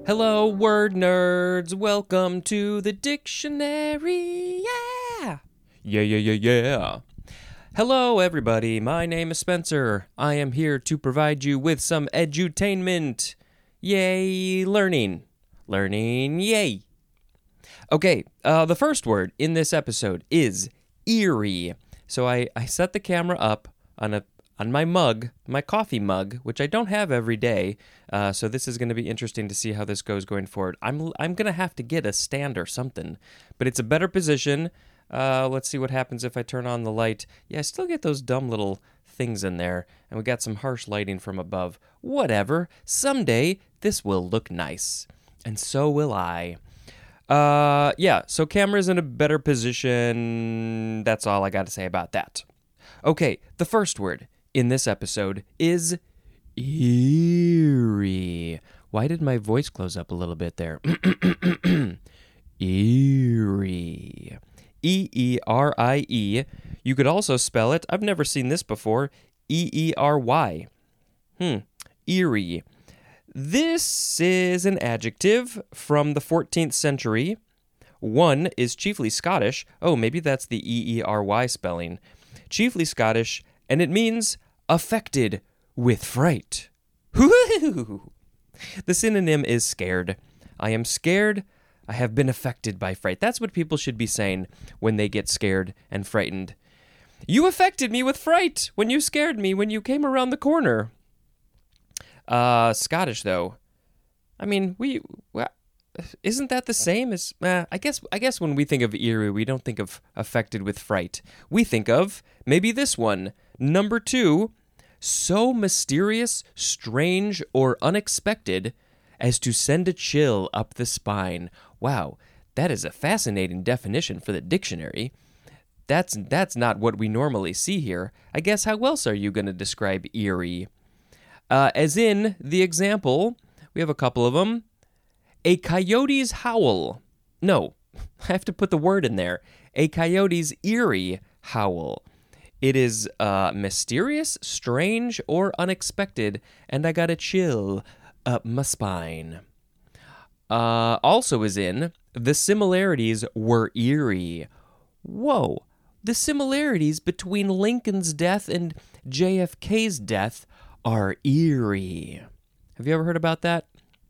Hello, word nerds. Welcome to the dictionary. Yeah. Yeah. Hello, everybody. My name is Spencer. I am here to provide you with some edutainment. Yay, learning. Learning, yay. Okay, the first word in this episode is eerie. So I set the camera up on my mug, my coffee mug, which I don't have every day. So this is going to be interesting to see how this goes going forward. I'm going to have to get a stand or something, but it's a better position. Let's see what happens if I turn on the light. Yeah, I still get those dumb little things in there, and we got some harsh lighting from above. Whatever. Someday this will look nice, and so will I. So camera's in a better position. That's all I got to say about that. Okay, the first word in this episode is eerie. Why did my voice close up a little bit there? Eerie. E-E-R-I-E. You could also spell it, I've never seen this before, E-E-R-Y. Eerie. This is an adjective from the 14th century. One is chiefly Scottish. Oh, maybe that's the E-E-R-Y spelling. Chiefly Scottish, and it means affected with fright. The synonym is scared. I am scared. I have been affected by fright. That's what people should be saying when they get scared and frightened. You affected me with fright when you scared me when you came around the corner. Scottish, though. I mean, isn't that the same as... I guess when we think of eerie, we don't think of affected with fright. We think of maybe this one. Number 2, so mysterious, strange, or unexpected as to send a chill up the spine. Wow, that is a fascinating definition for the dictionary. That's not what we normally see here. I guess how else are you going to describe eerie? As in the example, we have a couple of them. A coyote's howl. No, I have to put the word in there. A coyote's eerie howl. It is mysterious, strange, or unexpected, and I got a chill up my spine. Also is in, the similarities were eerie. Whoa, the similarities between Lincoln's death and JFK's death are eerie. Have you ever heard about that?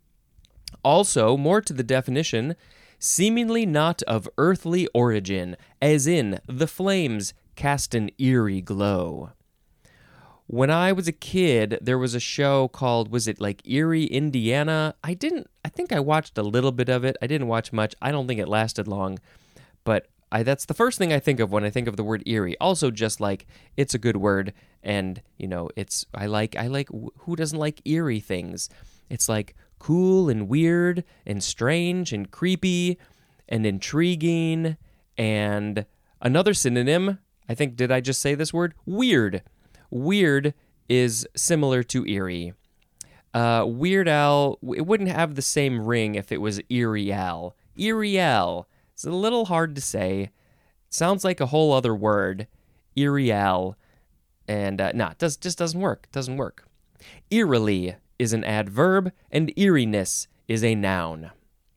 Also, more to the definition, seemingly not of earthly origin, as in the flames cast an eerie glow. When I was a kid, there was a show called, was it like Erie, Indiana? I think I watched a little bit of it. I didn't watch much. I don't think it lasted long, but that's the first thing I think of when I think of the word eerie. Also, just like, it's a good word, and, I like, who doesn't like eerie things? It's like cool and weird and strange and creepy and intriguing. And another synonym, I think, did I just say this word? Weird. Weird is similar to eerie. Weird Al, it wouldn't have the same ring if it was Eerie Al. Eerie Al. It's a little hard to say. It sounds like a whole other word. Eerie Al. And, it just doesn't work. It doesn't work. Eerily is an adverb, and eeriness is a noun.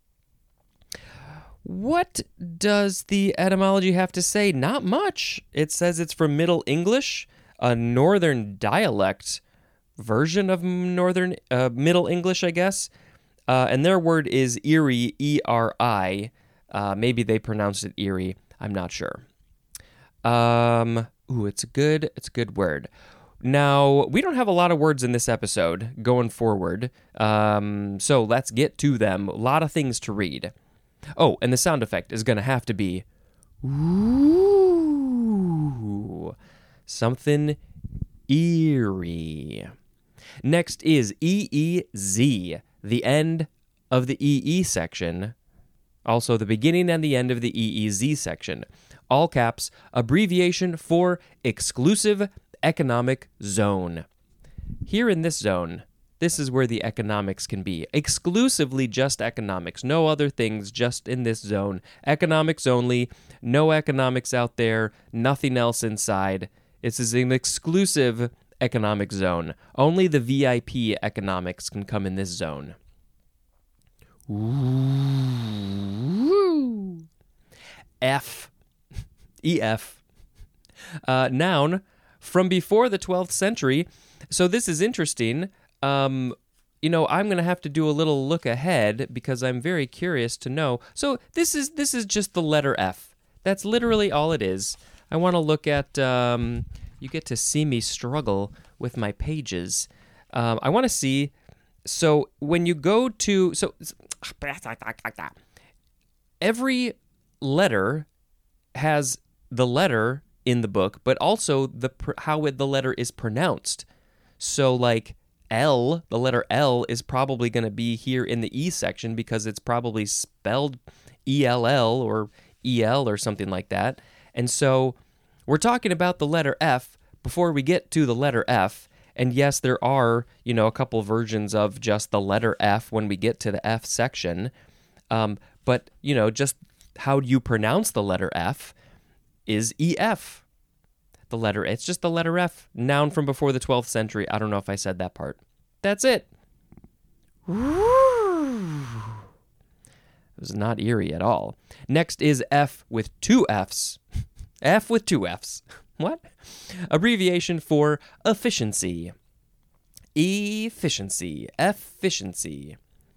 What does the etymology have to say? Not much. It says it's from Middle English, a northern dialect version of Middle English, I guess. And their word is Erie, E-R-I. Maybe they pronounced it Erie. I'm not sure. It's a good word. Now, we don't have a lot of words in this episode going forward, so let's get to them. A lot of things to read. Oh, and the sound effect is going to have to be ooh, something eerie. Next is EEZ, the end of the EE section. Also, the beginning and the end of the EEZ section. All caps, abbreviation for exclusive economic zone. Here in this zone, this is where the economics can be. Exclusively just economics. No other things, just in this zone. Economics only. No economics out there. Nothing else inside. This is an exclusive economic zone. Only the VIP economics can come in this zone. Ooh. F. EF. Noun from before the 12th century. So this is interesting. I'm going to have to do a little look ahead because I'm very curious to know. So this is just the letter F. That's literally all it is. I want to look at, you get to see me struggle with my pages. I want to see, so when you go to, every letter has the letter in the book, but also how the letter is pronounced. So like L, the letter L is probably going to be here in the E section because it's probably spelled ELL or EL or something like that. And so we're talking about the letter F before we get to the letter F. And yes, there are, a couple versions of just the letter F when we get to the F section. But, just how you pronounce the letter F is EF. It's just the letter F, noun from before the 12th century. I don't know if I said that part. That's it. It was not eerie at all. Next is F with two Fs. F with two Fs. What? Abbreviation for efficiency. Efficiency. Efficiency.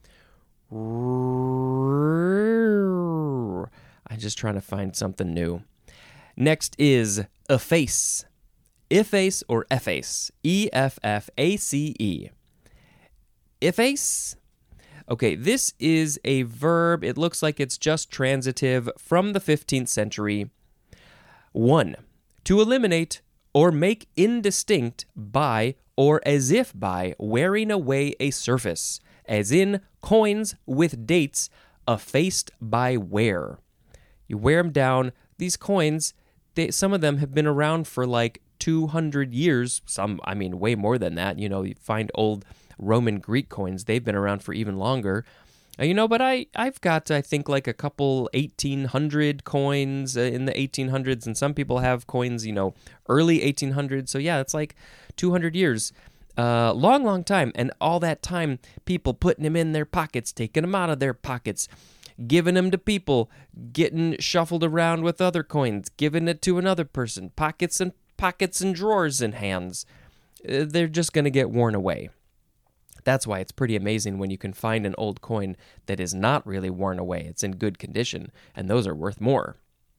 I'm just trying to find something new. Next is efface. Efface or efface. E-F-F-A-C-E. Efface. Okay, this is a verb. It looks like it's just transitive from the 15th century. 1. To eliminate or make indistinct by or as if by wearing away a surface, as in coins with dates effaced by wear. You wear them down. These coins, some of them have been around for like 200 years. Some, way more than that. You find old Roman Greek coins. They've been around for even longer. But I've got, I think, like a couple 1800 coins in the 1800s, and some people have coins, early 1800s. So yeah, it's like 200 years. Long, long time. And all that time, people putting them in their pockets, taking them out of their pockets, giving them to people, getting shuffled around with other coins, giving it to another person, pockets and drawers and hands. They're just going to get worn away. That's why it's pretty amazing when you can find an old coin that is not really worn away. It's in good condition, and those are worth more.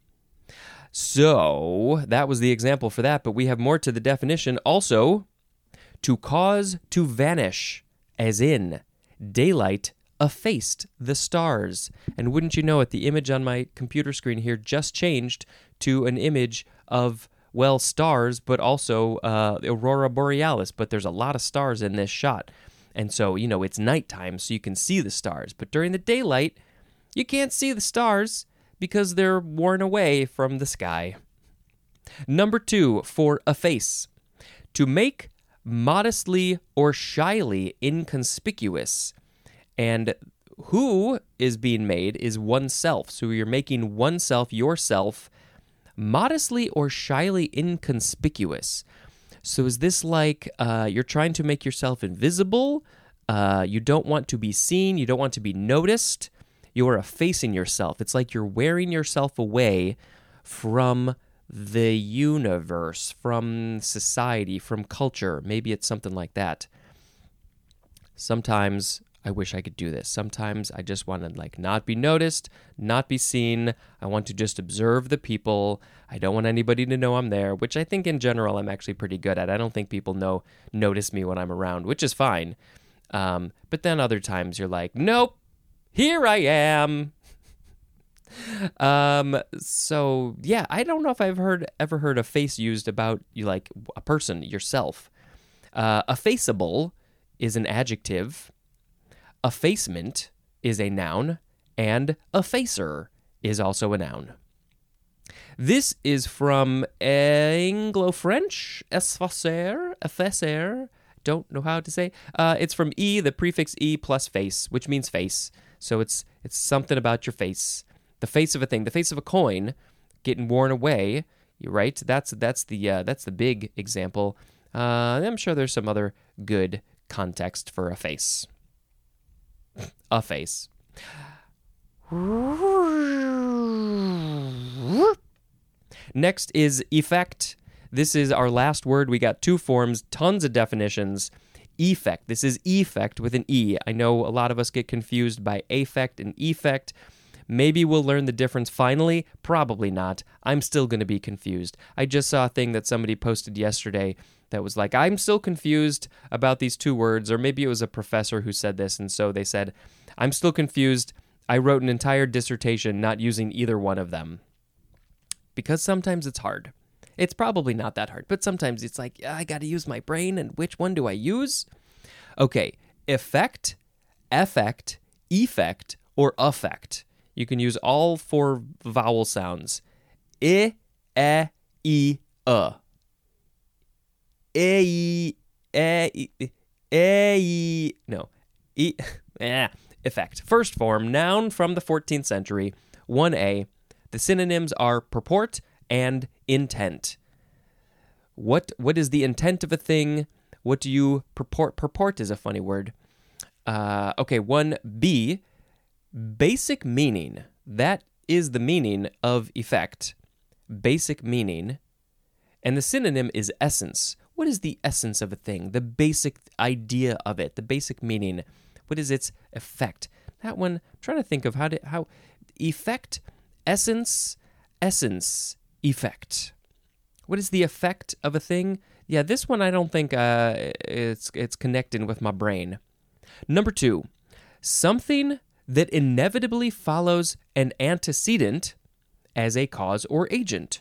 So that was the example for that, but we have more to the definition. Also, to cause to vanish, as in daylight effaced the stars. And wouldn't you know it, the image on my computer screen here just changed to an image of, stars, but also Aurora Borealis. But there's a lot of stars in this shot. And so, it's nighttime, so you can see the stars. But during the daylight, you can't see the stars because they're worn away from the sky. Number 2, for efface. To make modestly or shyly inconspicuous. And who is being made is oneself. So you're making oneself, yourself, modestly or shyly inconspicuous. So is this like you're trying to make yourself invisible? You don't want to be seen. You don't want to be noticed. You're effacing yourself. It's like you're wearing yourself away from the universe, from society, from culture. Maybe it's something like that. Sometimes I wish I could do this. Sometimes I just want to not be noticed, not be seen. I want to just observe the people. I don't want anybody to know I'm there, which I think in general I'm actually pretty good at. I don't think people notice me when I'm around, which is fine. But then other times you're like, nope, here I am. So yeah, I don't know if I've ever heard a face used about you, like a person, yourself. Effaceable is an adjective. Effacement is a noun, and effacer is also a noun. This is from Anglo-French, effacer, don't know how to say. It's from the prefix E plus face, which means face. So it's something about your face. The face of a thing, the face of a coin getting worn away, right? That's the big example. I'm sure there's some other good context for a face. A face. Next is effect. This is our last word. We got two forms, tons of definitions. Effect. This is effect with an E. I know a lot of us get confused by affect and effect. Maybe we'll learn the difference finally. Probably not. I'm still going to be confused. I just saw a thing that somebody posted yesterday that was like, I'm still confused about these two words, or maybe it was a professor who said this, and so they said, I'm still confused. I wrote an entire dissertation not using either one of them. Because sometimes it's hard. It's probably not that hard, but sometimes it's like, I got to use my brain, and which one do I use? Okay, effect, effect, or affect. You can use all four vowel sounds. I, e, I. Effect. First form, noun from the 14th century, 1a. The synonyms are purport and intent. What is the intent of a thing? What do you purport? Purport is a funny word. Okay, 1b, basic meaning. That is the meaning of effect. Basic meaning. And the synonym is essence. What is the essence of a thing? The basic idea of it, the basic meaning. What is its effect? That one, I'm trying to think of how effect, essence, effect. What is the effect of a thing? Yeah, this one I don't think it's connecting with my brain. Number 2, something that inevitably follows an antecedent as a cause or agent.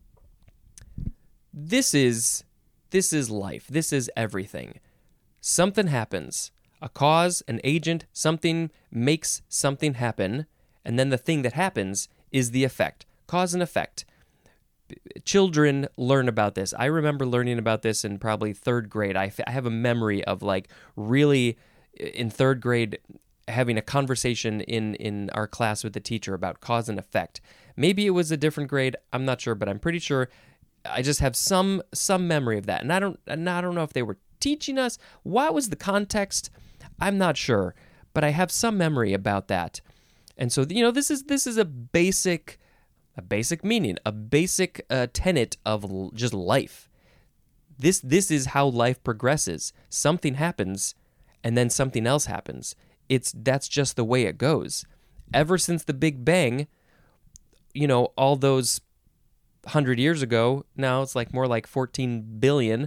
This is life. This is everything. Something happens. A cause, an agent, something makes something happen, and then the thing that happens is the effect. Cause and effect. Children learn about this. I remember learning about this in probably 3rd grade. I have a memory of like really in 3rd grade having a conversation in our class with the teacher about cause and effect. Maybe it was a different grade. I'm not sure, but I'm pretty sure I just have some memory of that. And I don't know if they were teaching us. What was the context? I'm not sure, but I have some memory about that. And so, this is a basic meaning, a basic tenet of just life. This is how life progresses. Something happens, and then something else happens. That's just the way it goes. Ever since the Big Bang, all those 100 years ago, now it's like more like 14 billion,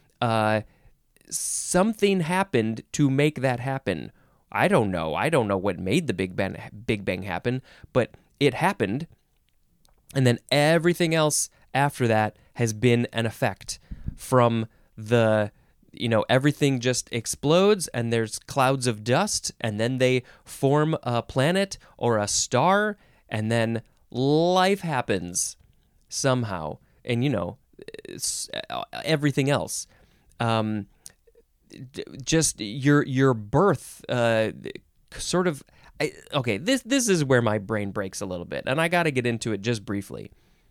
something happened to make that happen. I don't know what made the Big Bang happen, but it happened. And then everything else after that has been an effect from everything just explodes and there's clouds of dust and then they form a planet or a star and then life happens somehow. And, everything else. Just your birth sort of... Okay, this is where my brain breaks a little bit, and I got to get into it just briefly.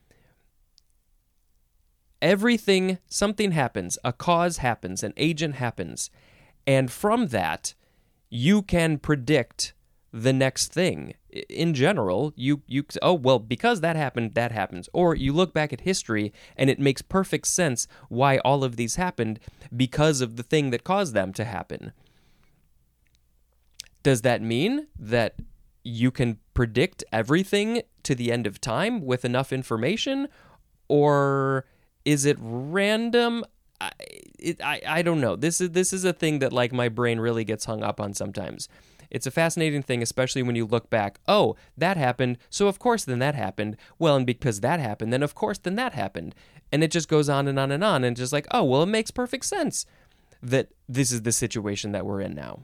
Something happens, a cause happens, an agent happens, and from that, you can predict the next thing. In general, because that happened, that happens. Or you look back at history, and it makes perfect sense why all of these happened because of the thing that caused them to happen. Does that mean that you can predict everything to the end of time with enough information? Or is it random? I don't know. This is a thing that like my brain really gets hung up on sometimes. It's a fascinating thing, especially when you look back. Oh, that happened, so of course then that happened. Well, and because that happened, then of course then that happened. And it just goes on and on and on, and just like, oh, well, it makes perfect sense that this is the situation that we're in now.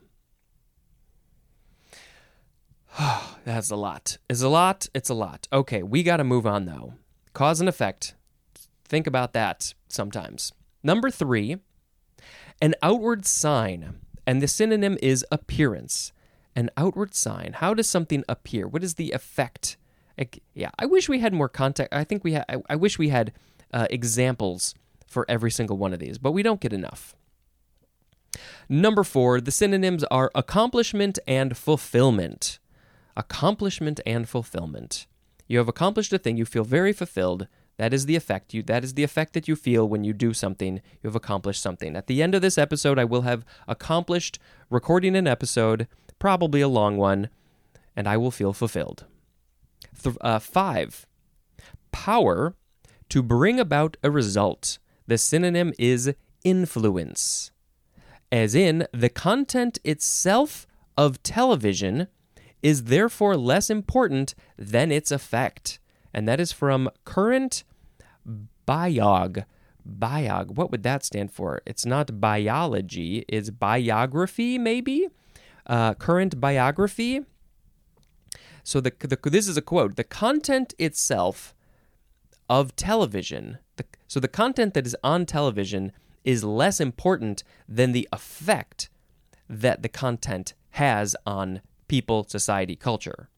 That's a lot. It's a lot. Okay, we got to move on, though. Cause and effect. Think about that sometimes. Number 3, an outward sign. And the synonym is appearance. An outward sign. How does something appear? What is the effect? I wish we had more context. I wish we had examples for every single one of these, but we don't get enough. Number 4, the synonyms are accomplishment and fulfillment. accomplishment and fulfillment. You have accomplished a thing, you feel very fulfilled. That is the effect. That is the effect that you feel when you do something. You have accomplished something. At the end of this episode, I will have accomplished recording an episode, probably a long one, and I will feel fulfilled. 5. Power to bring about a result. The synonym is influence. As in, the content itself of television is therefore less important than its effect. And that is from Current Biog. Biog, what would that stand for? It's not biology, it's biography, maybe? Current biography. So this is a quote. The content itself of television, so the content that is on television is less important than the effect that the content has on people, society, culture.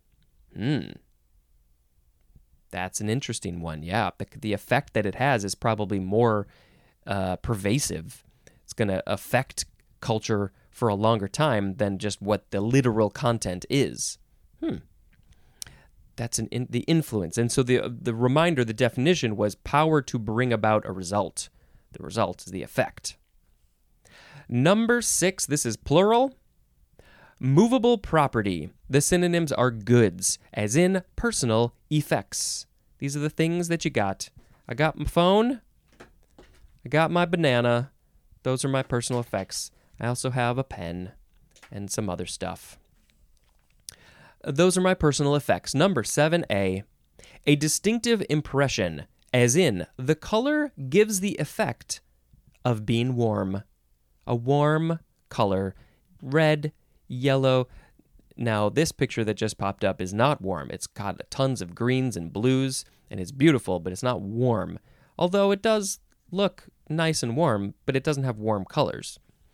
That's an interesting one. Yeah, the effect that it has is probably more pervasive. It's going to affect culture for a longer time than just what the literal content is. That's the influence. And so the reminder, the definition was power to bring about a result. The result is the effect. Number 6, this is plural. Movable property. The synonyms are goods, as in personal effects. These are the things that you got. I got my phone. I got my banana. Those are my personal effects. I also have a pen and some other stuff. Those are my personal effects. Number 7A. A distinctive impression, as in the color gives the effect of being warm. A warm color. Red, yellow. Now, this picture that just popped up is not warm. It's got tons of greens and blues, and it's beautiful, but it's not warm. Although it does look nice and warm, but it doesn't have warm colors.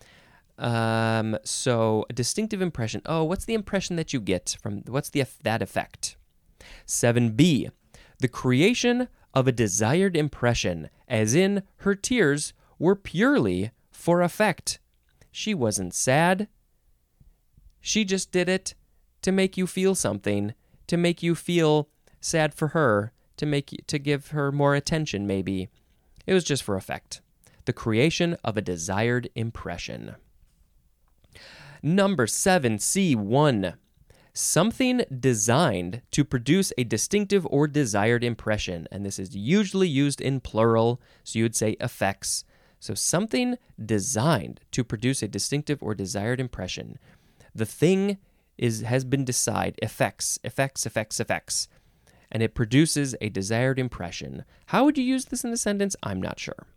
So, a distinctive impression. Oh, what's the impression that you get from, what's that effect? 7B, the creation of a desired impression, as in her tears were purely for effect. She wasn't sad. She just did it to make you feel something, to make you feel sad for her, to give her more attention, maybe. It was just for effect. The creation of a desired impression. Number 7C1. Something designed to produce a distinctive or desired impression. And this is usually used in plural, so you would say effects. So something designed to produce a distinctive or desired impression. The thing has been decided, effects, and it produces a desired impression. How would you use this in a sentence? I'm not sure.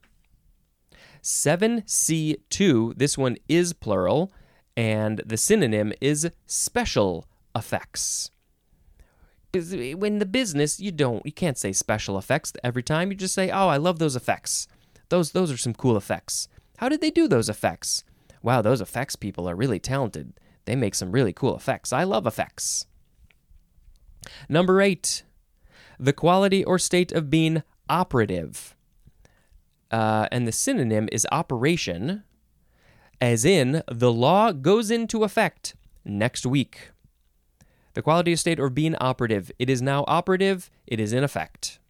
7C2, this one is plural, and the synonym is special effects. In the business, you can't say special effects every time. You just say, oh, I love those effects. Those are some cool effects. How did they do those effects? Wow, those effects people are really talented. They make some really cool effects. I love effects. Number 8, the quality or state of being operative. And the synonym is operation, as in the law goes into effect next week. The quality or state of being operative. It is now operative. It is in effect.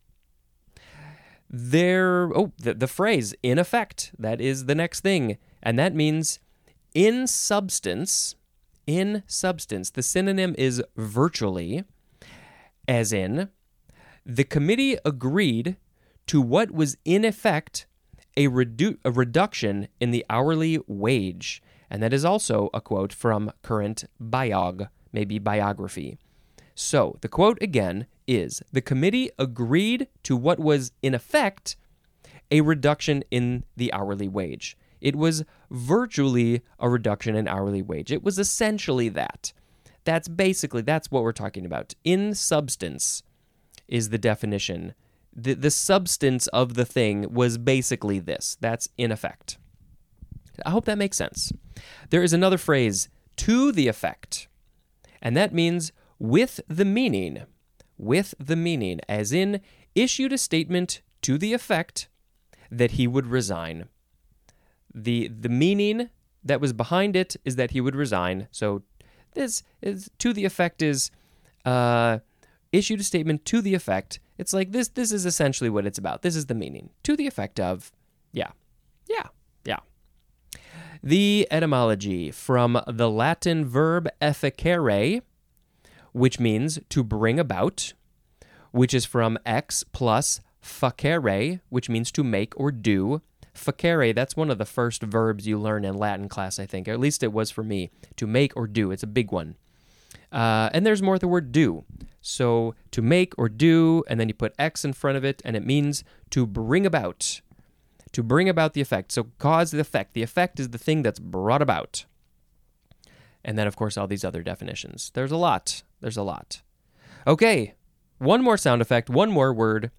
The phrase in effect, that is the next thing. And that means in substance. In substance, the synonym is virtually, as in, the committee agreed to what was in effect a reduction in the hourly wage. And that is also a quote from Current Biog, maybe biography. So the quote again is, the committee agreed to what was in effect a reduction in the hourly wage. It was virtually a reduction in hourly wage. It was essentially that. That's what we're talking about. In substance is the definition. The substance of the thing was basically this. That's in effect. I hope that makes sense. There is another phrase, to the effect, and that means with the meaning. With the meaning, as in, issued a statement to the effect that he would resign. The meaning that was behind it is that he would resign. So this is to the effect is issued a statement to the effect. It's like this is essentially what it's about. This is the meaning. To the effect of, yeah. The etymology from the Latin verb efficere, which means to bring about, which is from ex plus facere, which means to make or do. Facere, that's one of the first verbs you learn in Latin class, I think. Or at least it was for me. To make or do. It's a big one. And there's more of the word do. So to make or do, and then you put ex in front of it, and it means to bring about. To bring about the effect. So cause the effect. The effect is the thing that's brought about. And then, of course, all these other definitions. There's a lot. Okay. One more sound effect. One more word.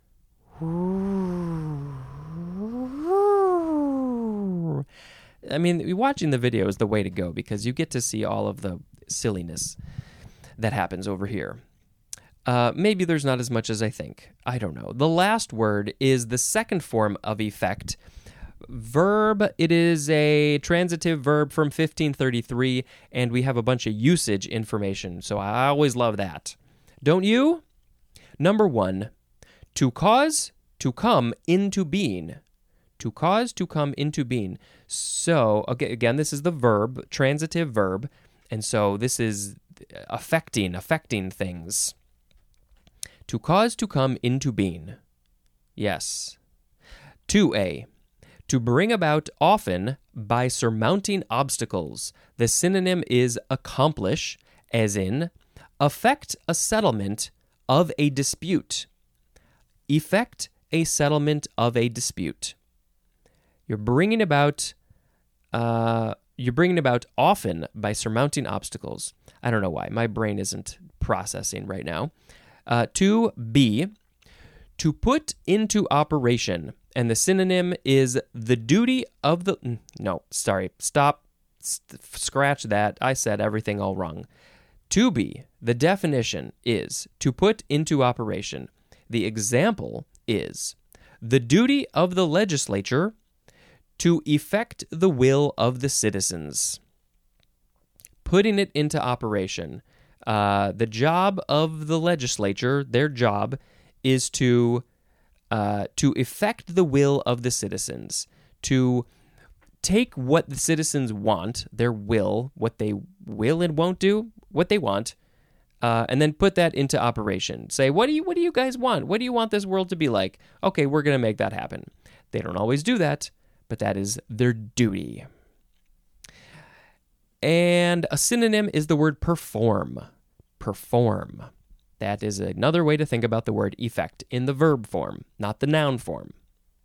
I mean, watching the video is the way to go because you get to see all of the silliness that happens over here. Maybe there's not as much as I think. I don't know. The last word is the second form of effect. Verb, it is a transitive verb from 1533, and we have a bunch of usage information, so I always love that. Don't you? Number 1, to cause to come into being. To cause to come into being. So, okay, again, this is the verb, transitive verb, and so this is affecting things. To cause to come into being. Yes. 2a. To bring about often by surmounting obstacles. The synonym is accomplish, as in effect a settlement of a dispute. Effect a settlement of a dispute. You're bringing about often by surmounting obstacles. I don't know why. My brain isn't processing right now. 2b, to put into operation, and the synonym is the duty of the... No, sorry, stop, scratch that. I said everything all wrong. 2b, the definition is to put into operation. The example is the duty of the legislature to effect the will of the citizens. Putting it into operation. The job of the legislature, their job, is to effect the will of the citizens, to take what the citizens want, their will, what they will and won't do, what they want, and then put that into operation. Say, what do you guys want? What do you want this world to be like? Okay, we're going to make that happen. They don't always do that, but that is their duty. And a synonym is the word perform. Perform. That is another way to think about the word effect in the verb form, not the noun form.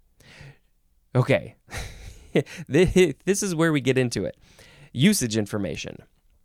Okay. This is where we get into it. Usage information.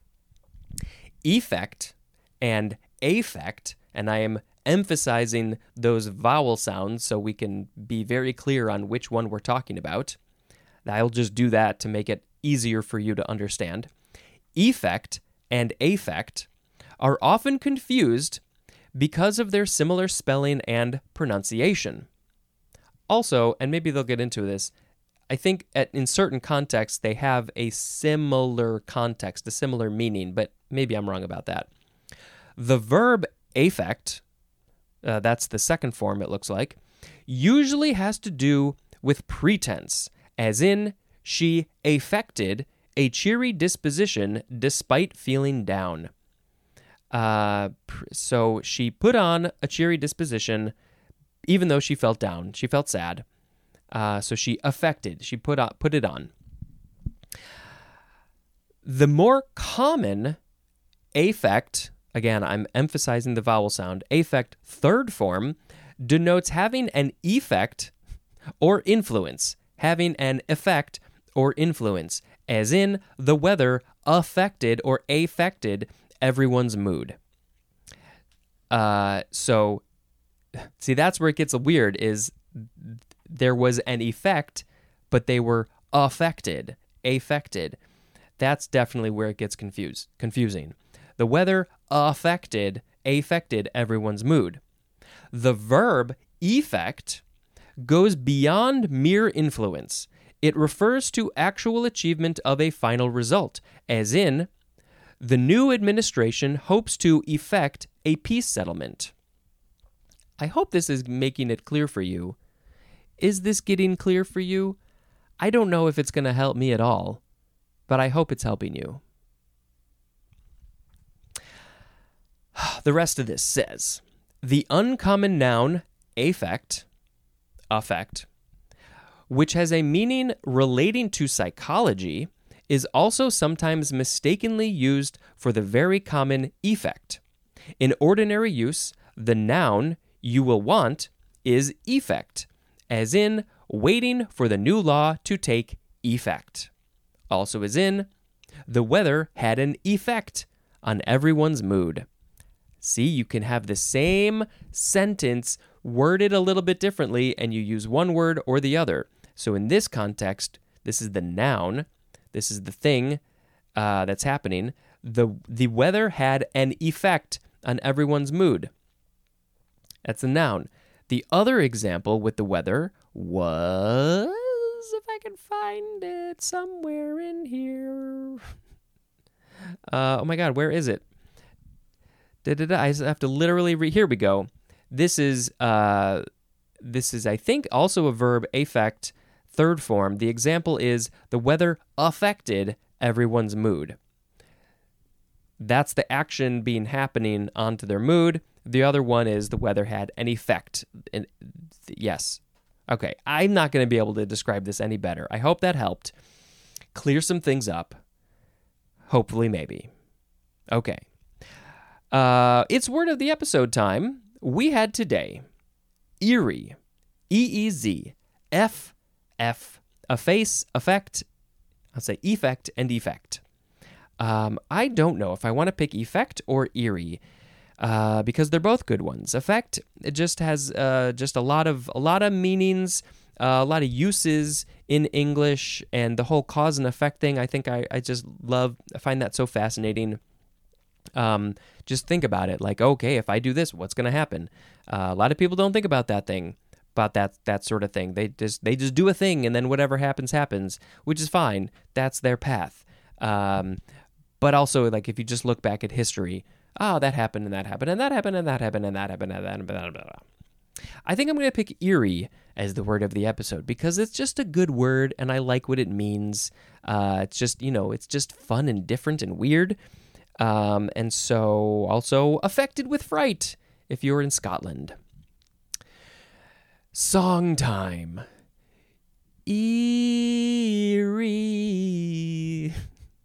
Effect and affect, and I am emphasizing those vowel sounds so we can be very clear on which one we're talking about. I'll just do that to make it easier for you to understand. Effect and affect are often confused because of their similar spelling and pronunciation. Also, and maybe they'll get into this, I think in certain contexts they have a similar context, a similar meaning, but maybe I'm wrong about that. The verb affect, that's the second form it looks like, usually has to do with pretense, as in she affected a cheery disposition despite feeling down. So she put on a cheery disposition even though she felt down. She felt sad. So she affected. She put it on. The more common affect, again, I'm emphasizing the vowel sound, affect third form denotes having an effect or influence. Having an effect or influence. As in, the weather affected or affected everyone's mood. So, see, that's where it gets weird, is there was an effect, but they were affected. That's definitely where it gets confusing. The weather affected everyone's mood. The verb effect goes beyond mere influence. It refers to actual achievement of a final result, as in, the new administration hopes to effect a peace settlement. I hope this is making it clear for you. Is this getting clear for you? I don't know if it's going to help me at all, but I hope it's helping you. The rest of this says, the uncommon noun affect, which has a meaning relating to psychology, is also sometimes mistakenly used for the very common effect. In ordinary use, the noun you will want is effect, as in waiting for the new law to take effect. Also as in, the weather had an effect on everyone's mood. See, you can have the same sentence worded a little bit differently, and you use one word or the other. So in this context, this is the noun. This is the thing that's happening. The weather had an effect on everyone's mood. That's the noun. The other example with the weather was, if I can find it somewhere in here. Oh my God, where is it? I have to literally read. Here we go. This is, I think, also a verb, affect, third form. The example is the weather affected everyone's mood. That's the action being happening onto their mood. The other one is the weather had an effect. And yes. Okay, I'm not going to be able to describe this any better. I hope that helped clear some things up. Hopefully, maybe. Okay. It's word of the episode time. We had today eerie, EEZ, F, a face, effect, I'll say effect and effect. I don't know if I want to pick effect or eerie, because they're both good ones. Effect, it just has just a lot of meanings, a lot of uses in English, and the whole cause and effect thing. I think I just I find that so fascinating. Just think about it. Like, okay, if I do this, what's going to happen? A lot of people don't think about that thing, about that sort of thing. They just do a thing, and then whatever happens, which is fine. That's their path. But also, like, if you just look back at history, that happened, and that happened, and that happened, and that happened, and that happened, and that happened. I think I'm going to pick eerie as the word of the episode because it's just a good word, and I like what it means. It's just, it's just fun and different and weird. And so also affected with fright if you're in Scotland. Song time. Eerie.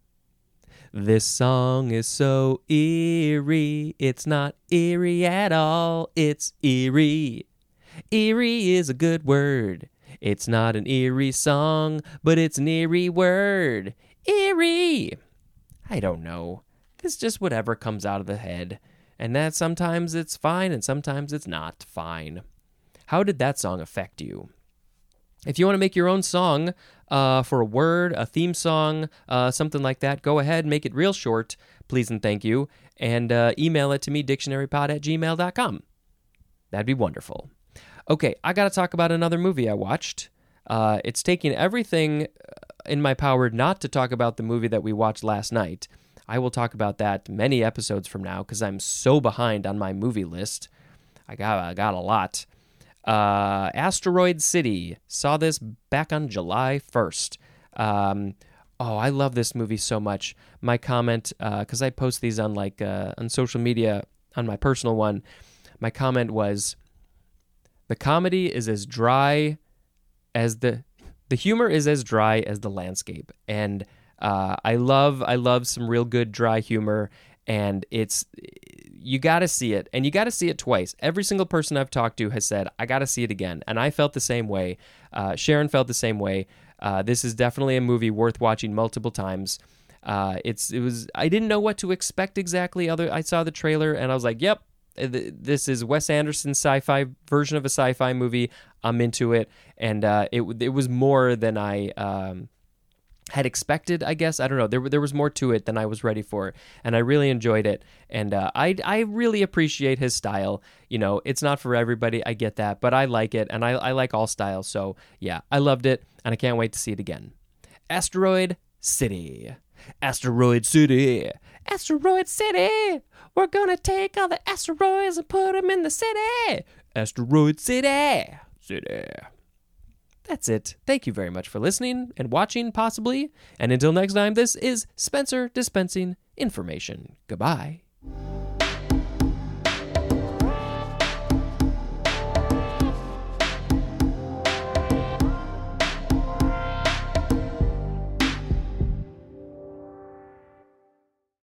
This song is so eerie. It's not eerie at all. It's eerie. Eerie is a good word. It's not an eerie song, but it's an eerie word. Eerie. I don't know. It's just whatever comes out of the head. And that sometimes it's fine and sometimes it's not fine. How did that song affect you? If you want to make your own song for a word, a theme song, something like that, go ahead, make it real short, please and thank you, and email it to me, dictionarypod@gmail.com. That'd be wonderful. Okay, I got to talk about another movie I watched. It's taking everything in my power not to talk about the movie that we watched last night. I will talk about that many episodes from now because I'm so behind on my movie list. I got a lot. Asteroid City. Saw this back on July 1st. I love this movie so much. My comment, because I post these on on social media, on my personal one, my comment was, the comedy is as dry as the humor is as dry as the landscape. And I love some real good dry humor, and you got to see it, and you got to see it twice. Every single person I've talked to has said, I got to see it again, and I felt the same way. Sharon felt the same way. This is definitely a movie worth watching multiple times. I didn't know what to expect exactly. I saw the trailer, and I was like, yep, this is Wes Anderson's sci-fi version of a sci-fi movie. I'm into it, and it was more than I had expected, I guess. I don't know. There was more to it than I was ready for, and I really enjoyed it. And I really appreciate his style. It's not for everybody. I get that, but I like it, and I like all styles. So yeah, I loved it, and I can't wait to see it again. Asteroid City. Asteroid City. Asteroid City. We're gonna take all the asteroids and put them in the city. Asteroid City. City. That's it. Thank you very much for listening and watching, possibly. And until next time, this is Spencer dispensing information. Goodbye.